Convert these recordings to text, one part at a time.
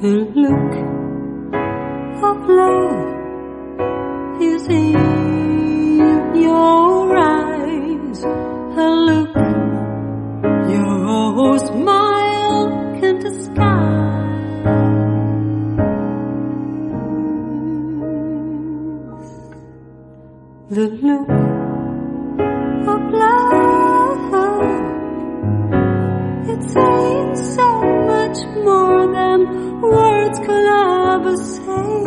The look of love is in your eyes. A look your smile can disguise. The look of love, it's saying so much more than words could ever say.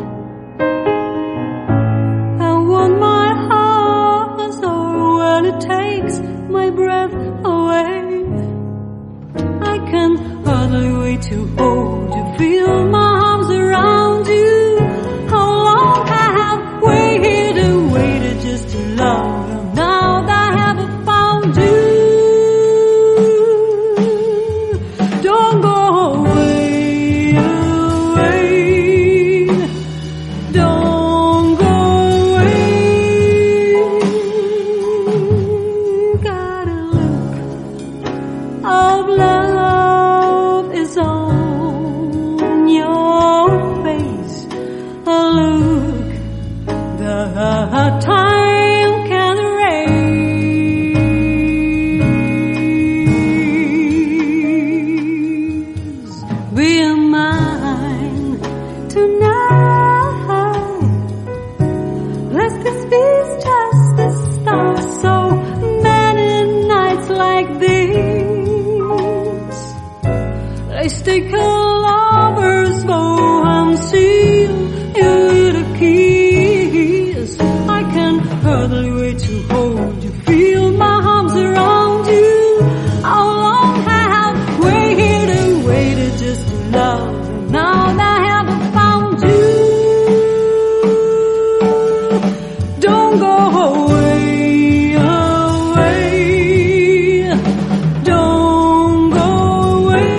And when my heart is sore, when it takes my breath away, I can hardly wait to hold you, feel my arms around you. How long I have waited just to love you. Now that I have found you, don't go away, don't go away. Got a look of love is on your face. A look that time can erase. Be mine tonight. Let this be just the start. So many nights like this, they stick a lover's bow and seal you with a kiss. I can hardly wait to hold you, feel my arms around you. How long I have waited just to love you. Now that I have found you, don't go away, don't go away.